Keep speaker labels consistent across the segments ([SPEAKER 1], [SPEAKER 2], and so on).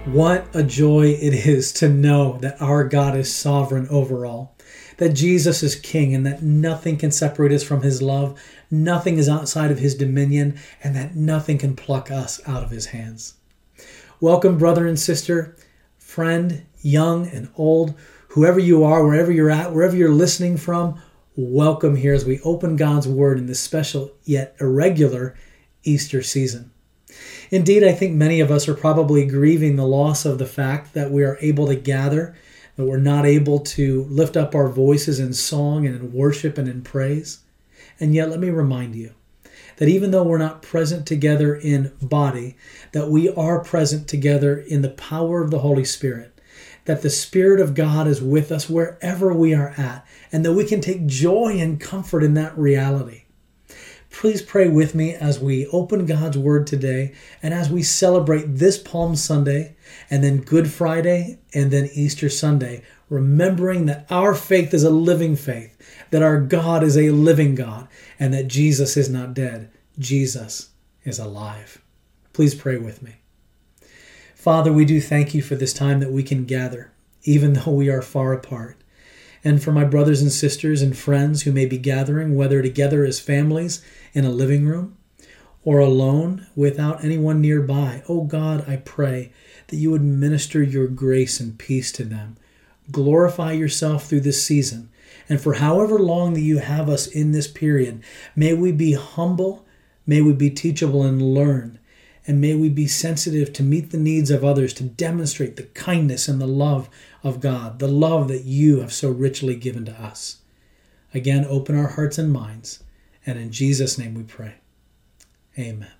[SPEAKER 1] What a joy it is to know that our God is sovereign over all, that Jesus is King, and that nothing can separate us from His love, nothing is outside of His dominion, and that nothing can pluck us out of His hands. Welcome, brother and sister, friend, young and old, whoever you are, wherever you're at, wherever you're listening from, welcome here as we open God's Word in this special yet irregular Easter season. Indeed, I think many of us are probably grieving the loss of the fact that we are able to gather, that we're not able to lift up our voices in song and in worship and in praise. And yet, let me remind you that even though we're not present together in body, that we are present together in the power of the Holy Spirit, that the Spirit of God is with us wherever we are at, and that we can take joy and comfort in that reality. Please pray with me as we open God's Word today and as we celebrate this Palm Sunday and then Good Friday and then Easter Sunday, remembering that our faith is a living faith, that our God is a living God, and that Jesus is not dead. Jesus is alive. Please pray with me. Father, we do thank you for this time that we can gather, even though we are far apart. And for my brothers and sisters and friends who may be gathering, whether together as families in a living room or alone without anyone nearby, oh God, I pray that you would minister your grace and peace to them. Glorify yourself through this season. And for however long that you have us in this period, may we be humble, may we be teachable and learn, and may we be sensitive to meet the needs of others, to demonstrate the kindness and the love of God, the love that you have so richly given to us. Again, open our hearts and minds, and in Jesus' name we pray. Amen.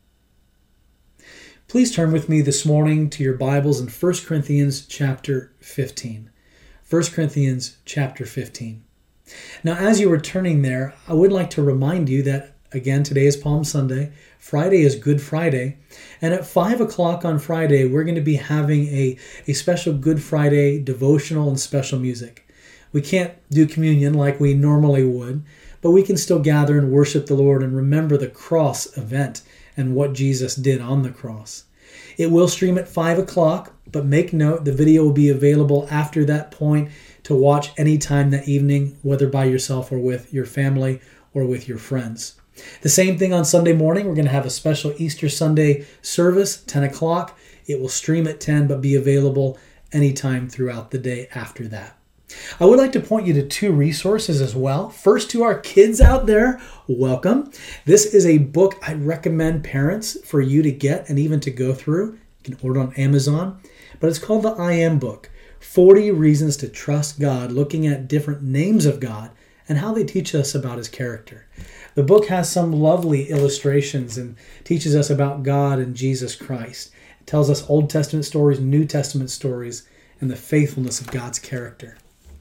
[SPEAKER 1] Please turn with me this morning to your Bibles in 1 Corinthians chapter 15. 1 Corinthians chapter 15. Now, as you are turning there, I would like to remind you that, again, today is Palm Sunday. Friday is Good Friday. And at 5 o'clock on Friday, we're going to be having a special Good Friday devotional and special music. We can't do communion like we normally would, but we can still gather and worship the Lord and remember the cross event and what Jesus did on the cross. It will stream at 5 o'clock, but make note, the video will be available after that point to watch anytime that evening, whether by yourself or with your family or with your friends. The same thing on Sunday morning. We're going to have a special Easter Sunday service, 10 o'clock. It will stream at 10, but be available anytime throughout the day after that. I would like to point you to two resources as well. First, to our kids out there, welcome. This is a book I recommend parents for you to get and even to go through. You can order on Amazon, but it's called the I Am Book, 40 Reasons to Trust God, looking at different names of God and how they teach us about His character. The book has some lovely illustrations and teaches us about God and Jesus Christ. It tells us Old Testament stories, New Testament stories, and the faithfulness of God's character.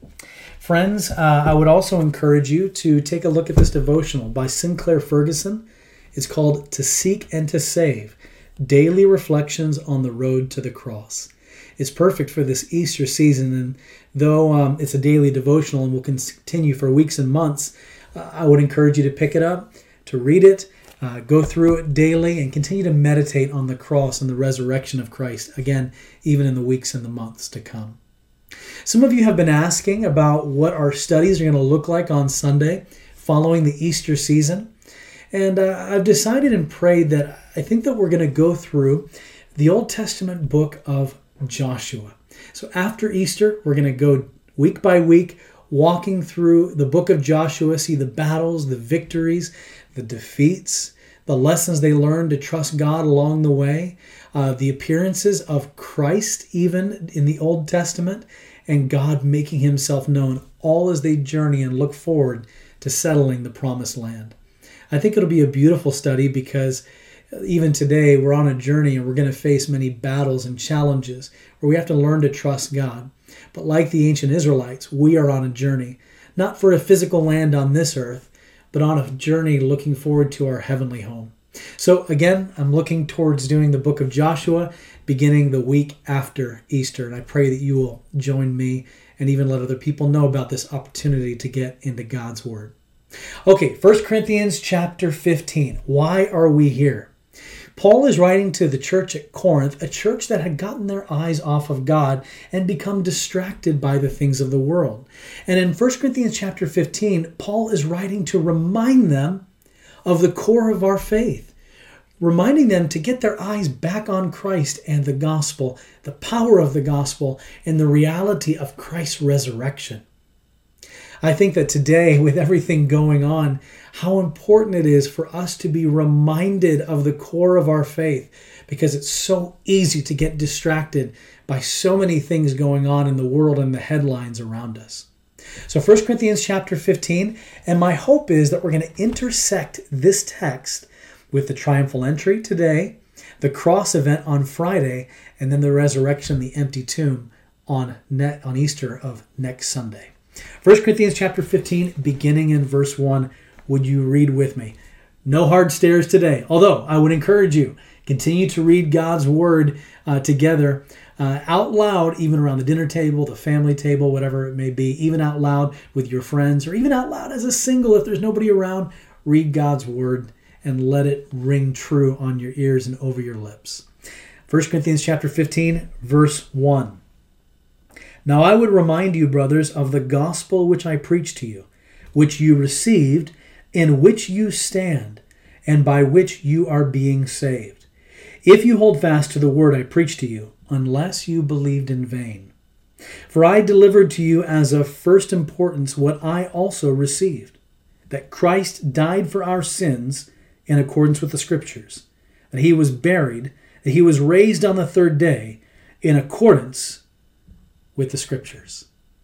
[SPEAKER 1] Friends, I would also encourage you to take a look at this devotional by Sinclair Ferguson. It's called To Seek and to Save, Daily Reflections on the Road to the Cross. It's perfect for this Easter season, and though it's a daily devotional and will continue for weeks and months, I would encourage you to pick it up, to read it, go through it daily, and continue to meditate on the cross and the resurrection of Christ, again, even in the weeks and the months to come. Some of you have been asking about what our studies are going to look like on Sunday following the Easter season. And I've decided and prayed that I think that we're going to go through the Old Testament book of Joshua. So after Easter, we're going to go week by week, walking through the book of Joshua, see the battles, the victories, the defeats, the lessons they learned to trust God along the way, the appearances of Christ even in the Old Testament, and God making Himself known all as they journey and look forward to settling the promised land. I think it'll be a beautiful study because even today we're on a journey and we're going to face many battles and challenges where we have to learn to trust God. But like the ancient Israelites, we are on a journey, not for a physical land on this earth, but on a journey looking forward to our heavenly home. So again, I'm looking towards doing the book of Joshua beginning the week after Easter, and I pray that you will join me and even let other people know about this opportunity to get into God's Word. Okay, 1 Corinthians chapter 15. Why are we here? Paul is writing to the church at Corinth, a church that had gotten their eyes off of God and become distracted by the things of the world. And in 1 Corinthians chapter 15, Paul is writing to remind them of the core of our faith, reminding them to get their eyes back on Christ and the gospel, the power of the gospel, and the reality of Christ's resurrection. I think that today, with everything going on, how important it is for us to be reminded of the core of our faith, because it's so easy to get distracted by so many things going on in the world and the headlines around us. So 1 Corinthians chapter 15, and my hope is that we're going to intersect this text with the triumphal entry today, the cross event on Friday, and then the resurrection, the empty tomb on Easter of next Sunday. 1 Corinthians chapter 15, beginning in verse 1. Would you read with me? No hard stares today, although I would encourage you, continue to read God's word together out loud, even around the dinner table, the family table, whatever it may be, even out loud with your friends, or even out loud as a single if there's nobody around. Read God's word and let it ring true on your ears and over your lips. 1 Corinthians chapter 15, verse 1. Now I would remind you, brothers, of the gospel which I preached to you, which you received, in which you stand, and by which you are being saved, if you hold fast to the word I preached to you, unless you believed in vain. For I delivered to you as of first importance what I also received, that Christ died for our sins in accordance with the Scriptures, that he was buried, that he was raised on the third day in accordance with the Scriptures.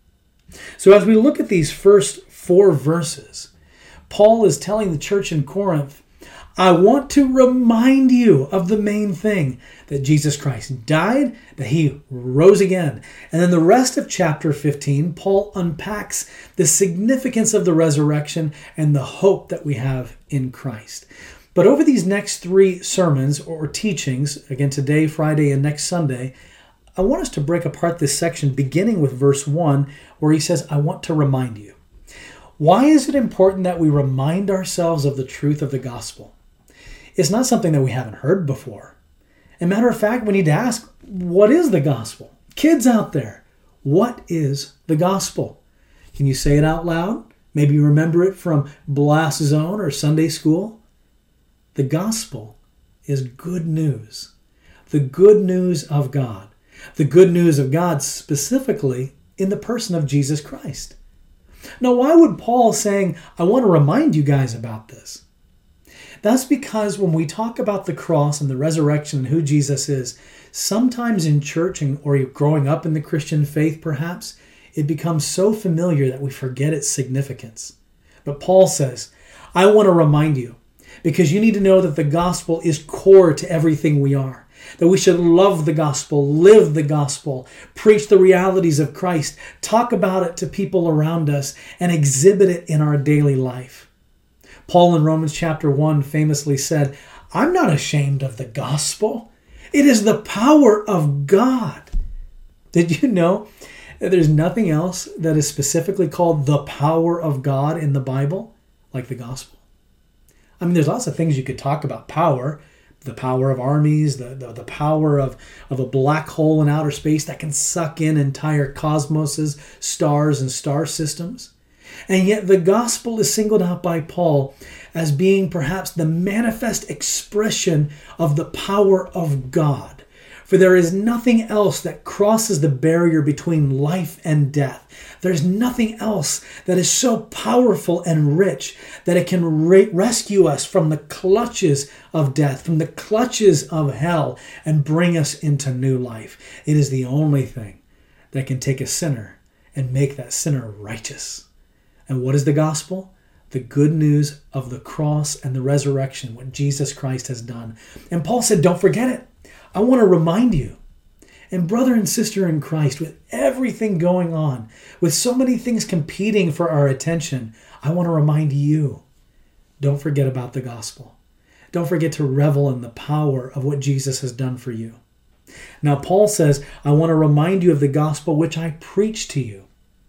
[SPEAKER 1] So as we look at these first 4 verses, Paul is telling the church in Corinth, I want to remind you of the main thing, that Jesus Christ died, that he rose again. And then the rest of chapter 15, Paul unpacks the significance of the resurrection and the hope that we have in Christ. But over these next 3 sermons or teachings, again today, Friday, and next Sunday, I want us to break apart this section beginning with verse 1, where he says, I want to remind you. Why is it important that we remind ourselves of the truth of the gospel? It's not something that we haven't heard before. As a matter of fact, we need to ask, what is the gospel? Kids out there, what is the gospel? Can you say it out loud? Maybe you remember it from Blast Zone or Sunday school. The gospel is good news. The good news of God. The good news of God specifically in the person of Jesus Christ. Now, why would Paul saying, I want to remind you guys about this? That's because when we talk about the cross and the resurrection and who Jesus is, sometimes in church or growing up in the Christian faith perhaps, it becomes so familiar that we forget its significance. But Paul says, I want to remind you, because you need to know that the gospel is core to everything we are. That we should love the gospel, live the gospel, preach the realities of Christ, talk about it to people around us, and exhibit it in our daily life. Paul in Romans chapter 1 famously said, I'm not ashamed of the gospel. It is the power of God. Did you know that there's nothing else that is specifically called the power of God in the Bible like the gospel? I mean, there's lots of things you could talk about power. The power of armies, the power of a black hole in outer space that can suck in entire cosmoses, stars, and star systems. And yet the gospel is singled out by Paul as being perhaps the manifest expression of the power of God. For there is nothing else that crosses the barrier between life and death. There's nothing else that is so powerful and rich that it can rescue us from the clutches of death, from the clutches of hell, and bring us into new life. It is the only thing that can take a sinner and make that sinner righteous. And what is the gospel? The good news of the cross and the resurrection, what Jesus Christ has done. And Paul said, don't forget it. I want to remind you. And brother and sister in Christ, with everything going on, with so many things competing for our attention, I want to remind you, don't forget about the gospel. Don't forget to revel in the power of what Jesus has done for you. Now, Paul says, I want to remind you of the gospel which I preached to you.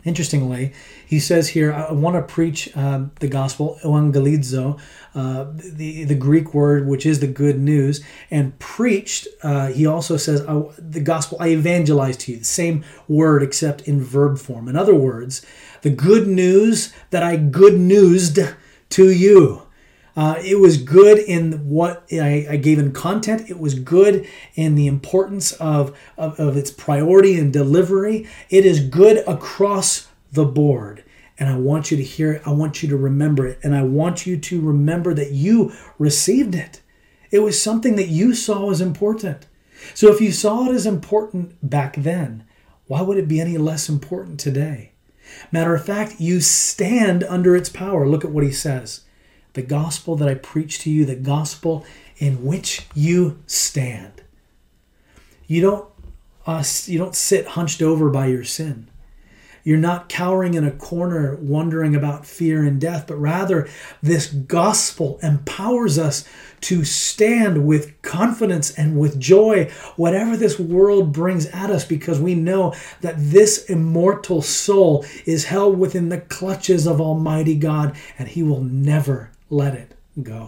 [SPEAKER 1] Interestingly, he says here, I want to preach the gospel, evangelizo, the Greek word, which is the good news, and preached, he also says, the gospel I evangelize to you, the same word except in verb form. In other words, the good news that I good newsed to you. It was good in what I gave in content. It was good in the importance of its priority and delivery. It is good across the board. And I want you to hear it. I want you to remember it. And I want you to remember that you received it. It was something that you saw as important. So if you saw it as important back then, why would it be any less important today? Matter of fact, you stand under its power. Look at what he says. The gospel that I preach to you, the gospel in which you stand. You don't sit hunched over by your sin. You're not cowering in a corner wondering about fear and death, but rather this gospel empowers us to stand with confidence and with joy, whatever this world brings at us, because we know that this immortal soul is held within the clutches of Almighty God, and He will never let it go.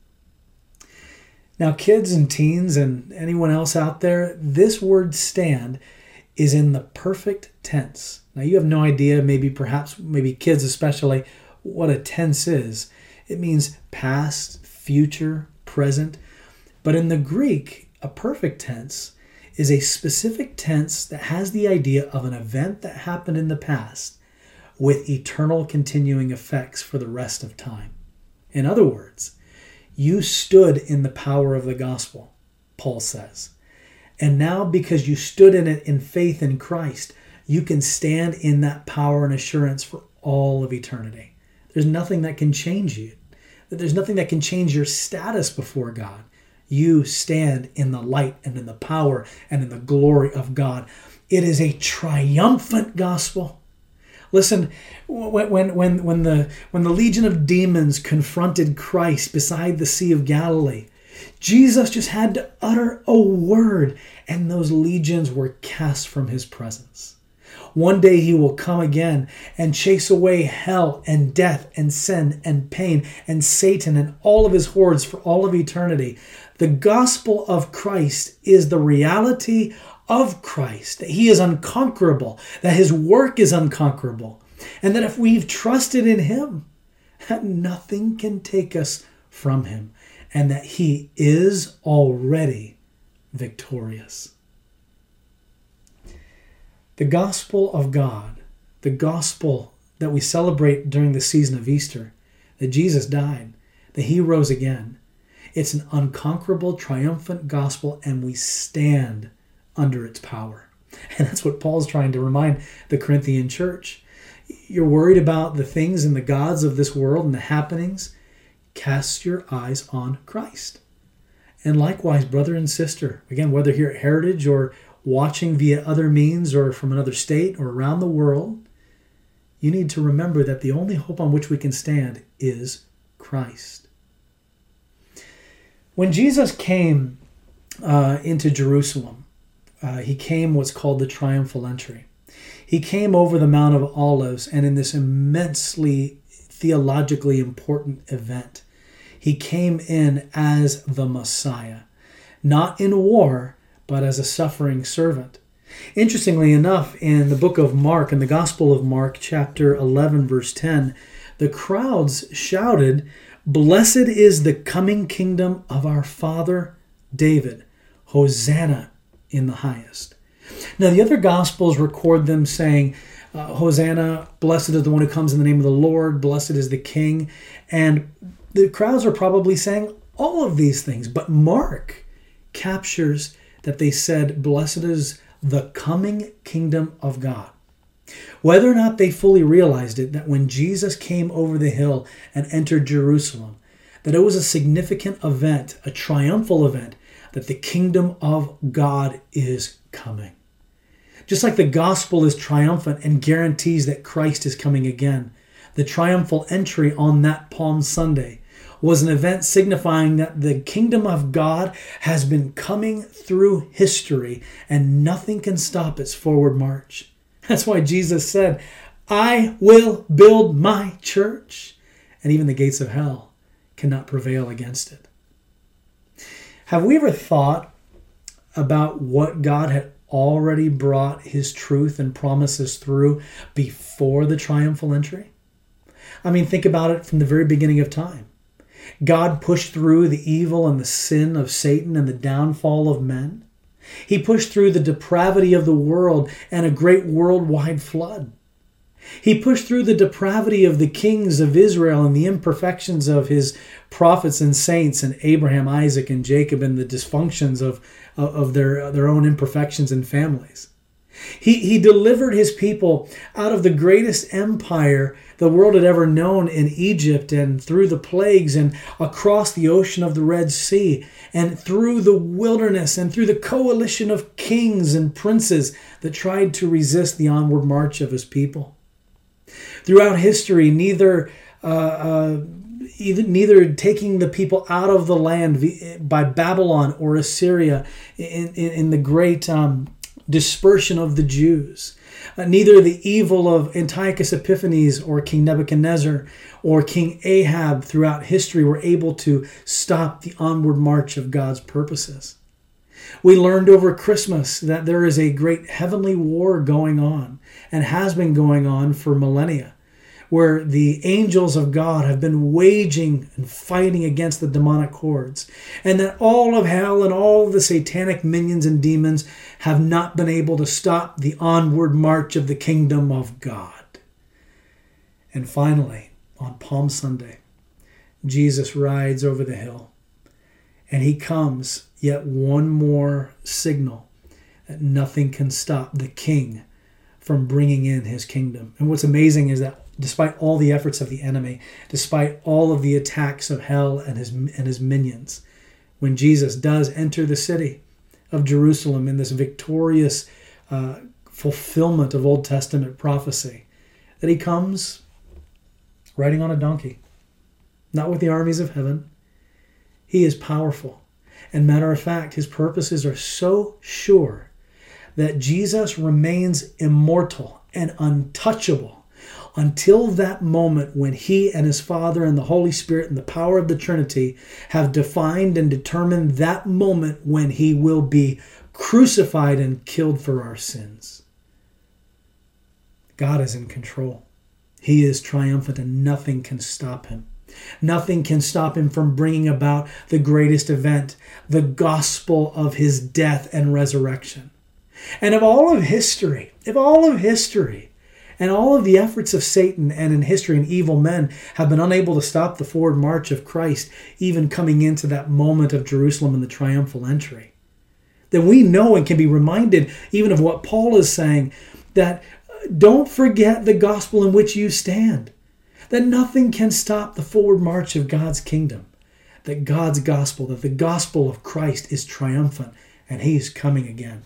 [SPEAKER 1] Now, kids and teens and anyone else out there, this word stand is in the perfect tense. Now, you have no idea, maybe kids especially, what a tense is. It means past, future, present. But in the Greek, a perfect tense is a specific tense that has the idea of an event that happened in the past with eternal continuing effects for the rest of time. In other words, you stood in the power of the gospel, Paul says. And now, because you stood in it in faith in Christ, you can stand in that power and assurance for all of eternity. There's nothing that can change you. There's nothing that can change your status before God. You stand in the light and in the power and in the glory of God. It is a triumphant gospel. Listen, when the legion of demons confronted Christ beside the Sea of Galilee, Jesus just had to utter a word, and those legions were cast from His presence. One day He will come again and chase away hell and death and sin and pain and Satan and all of his hordes for all of eternity. The gospel of Christ is the reality of Christ, that He is unconquerable, that His work is unconquerable, and that if we've trusted in Him, that nothing can take us from Him, and that He is already victorious. The gospel of God, the gospel that we celebrate during the season of Easter, that Jesus died, that He rose again, it's an unconquerable, triumphant gospel, and we stand under its power. And that's what Paul's trying to remind the Corinthian church. You're worried about the things and the gods of this world and the happenings. Cast your eyes on Christ. And likewise, brother and sister, again, whether here at Heritage or watching via other means or from another state or around the world, you need to remember that the only hope on which we can stand is Christ. When Jesus came into Jerusalem, He came what's called the triumphal entry. He came over the Mount of Olives, and in this immensely theologically important event, He came in as the Messiah, not in war, but as a suffering servant. Interestingly enough, in the book of Mark, in the Gospel of Mark, chapter 11, verse 10, the crowds shouted, "Blessed is the coming kingdom of our father David. Hosanna in the highest." Now, the other Gospels record them saying, Hosanna, blessed is the one who comes in the name of the Lord, blessed is the King. And the crowds are probably saying all of these things, but Mark captures that they said, blessed is the coming kingdom of God. Whether or not they fully realized it, that when Jesus came over the hill and entered Jerusalem, that it was a significant event, a triumphal event, that the kingdom of God is coming. Just like the gospel is triumphant and guarantees that Christ is coming again, the triumphal entry on that Palm Sunday was an event signifying that the kingdom of God has been coming through history and nothing can stop its forward march. That's why Jesus said, I will build my church, and even the gates of hell cannot prevail against it. Have we ever thought about what God had already brought his truth and promises through before the triumphal entry? I mean, think about it from the very beginning of time. God pushed through the evil and the sin of Satan and the downfall of men. He pushed through the depravity of the world and a great worldwide flood. He pushed through the depravity of the kings of Israel and the imperfections of his prophets and saints and Abraham, Isaac, and Jacob, and the dysfunctions of their own imperfections and families. He delivered his people out of the greatest empire the world had ever known in Egypt, and through the plagues and across the ocean of the Red Sea, and through the wilderness and through the coalition of kings and princes that tried to resist the onward march of his people. Throughout history, neither taking the people out of the land by Babylon or Assyria in the great dispersion of the Jews, neither the evil of Antiochus Epiphanes or King Nebuchadnezzar or King Ahab throughout history were able to stop the onward march of God's purposes. We learned over Christmas that there is a great heavenly war going on and has been going on for millennia, where the angels of God have been waging and fighting against the demonic hordes, and that all of hell and all of the satanic minions and demons have not been able to stop the onward march of the kingdom of God. And finally, on Palm Sunday, Jesus rides over the hill, and he comes, yet one more signal that nothing can stop the King from bringing in his kingdom. And what's amazing is that despite all the efforts of the enemy, despite all of the attacks of hell and his minions, when Jesus does enter the city of Jerusalem in this victorious fulfillment of Old Testament prophecy, that he comes riding on a donkey, not with the armies of heaven. He is powerful. And matter of fact, his purposes are so sure that Jesus remains immortal and untouchable until that moment when he and his Father and the Holy Spirit and the power of the Trinity have defined and determined that moment when he will be crucified and killed for our sins. God is in control. He is triumphant, and nothing can stop him. Nothing can stop him from bringing about the greatest event, the gospel of his death and resurrection. And of all of history, and all of the efforts of Satan and in history and evil men have been unable to stop the forward march of Christ, even coming into that moment of Jerusalem and the triumphal entry, then we know and can be reminded even of what Paul is saying, that don't forget the gospel in which you stand, that nothing can stop the forward march of God's kingdom, that God's gospel, that the gospel of Christ is triumphant and he's coming again.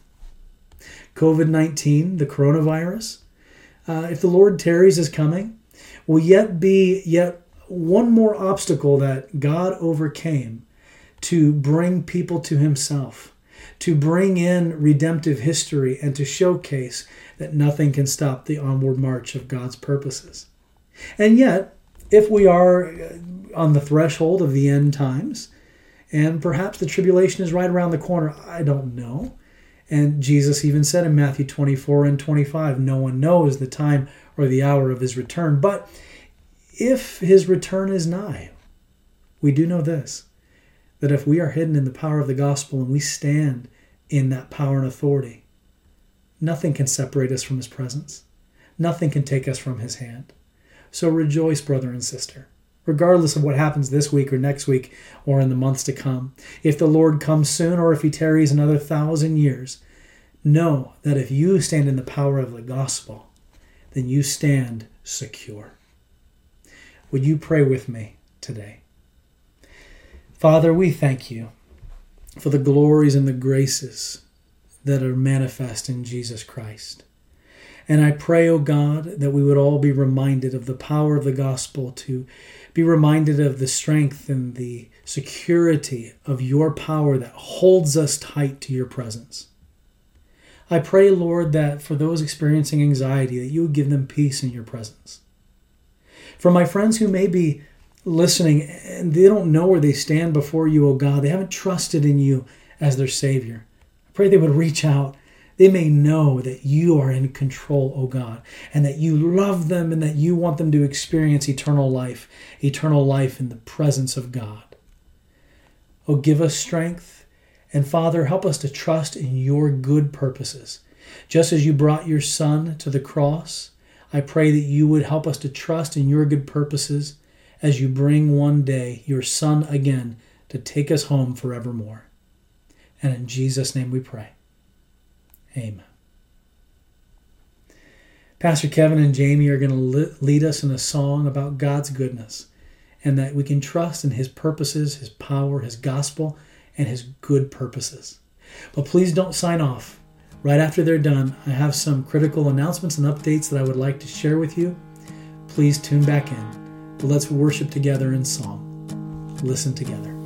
[SPEAKER 1] COVID-19, the coronavirus, if the Lord tarries is coming, will be one more obstacle that God overcame to bring people to himself, to bring in redemptive history, and to showcase that nothing can stop the onward march of God's purposes. And yet, if we are on the threshold of the end times, and perhaps the tribulation is right around the corner, I don't know. And Jesus even said in Matthew 24 and 25, no one knows the time or the hour of his return. But if his return is nigh, we do know this, that if we are hidden in the power of the gospel and we stand in that power and authority, nothing can separate us from his presence. Nothing can take us from his hand. So rejoice, brother and sister, regardless of what happens this week or next week or in the months to come. If the Lord comes soon or if he tarries another 1,000 years, know that if you stand in the power of the gospel, then you stand secure. Would you pray with me today? Father, we thank you for the glories and the graces that are manifest in Jesus Christ. And I pray, O God, that we would all be reminded of the power of the gospel, to be reminded of the strength and the security of your power that holds us tight to your presence. I pray, Lord, that for those experiencing anxiety, that you would give them peace in your presence. For my friends who may be listening and they don't know where they stand before you, O God, they haven't trusted in you as their Savior, I pray they would reach out. They may know that you are in control, O God, and that you love them and that you want them to experience eternal life in the presence of God. Oh, give us strength. And Father, help us to trust in your good purposes. Just as you brought your Son to the cross, I pray that you would help us to trust in your good purposes as you bring one day your Son again to take us home forevermore. And in Jesus' name we pray. Amen. Pastor Kevin and Jamie are going to lead us in a song about God's goodness and that we can trust in his purposes, his power, his gospel, and his good purposes. But please don't sign off. Right after they're done, I have some critical announcements and updates that I would like to share with you. Please tune back in. But let's worship together in song. Listen together.